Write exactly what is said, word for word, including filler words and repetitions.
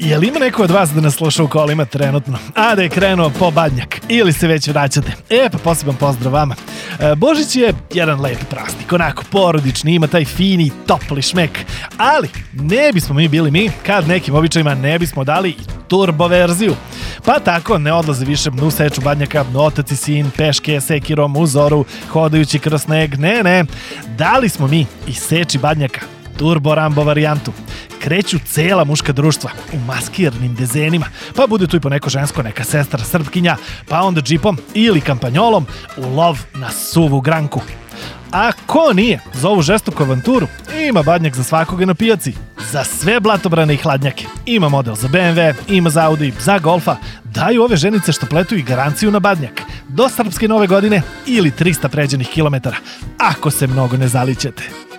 Je li ima neko od vas da nas sluša u kolima trenutno, a da je krenuo po Badnjak ili se već vraćate? E pa poseban pozdrav vama. E, Božić je jedan lep praznik, onako porodični, ima taj fini, topli šmek, ali ne bismo mi bili mi kad nekim običajima ne bismo dali turbo verziju. Pa tako ne odlaze više u seču Badnjaka otac i sin, peške, sekirom, u zoru, hodajući kroz sneg, ne ne, dali smo mi i seči Badnjaka Turbo Rambo varijantu. Kreću cela muška društva u maskirnim dezenima, pa bude tu i po neko žensko, neka sestra srpkinja, pa onda džipom ili kampanjolom u lov na suvu granku. A ko nije za ovu žestoku avanturu, ima Badnjak za svakoga na pijaci. Za sve blatobrane i hladnjake. Ima model za be em ve, ima za Audi, za Golfa. Daju ove ženice što pletu i garanciju na Badnjak. Do srpske nove godine ili trista pređenih kilometara, ako se mnogo ne zalićete.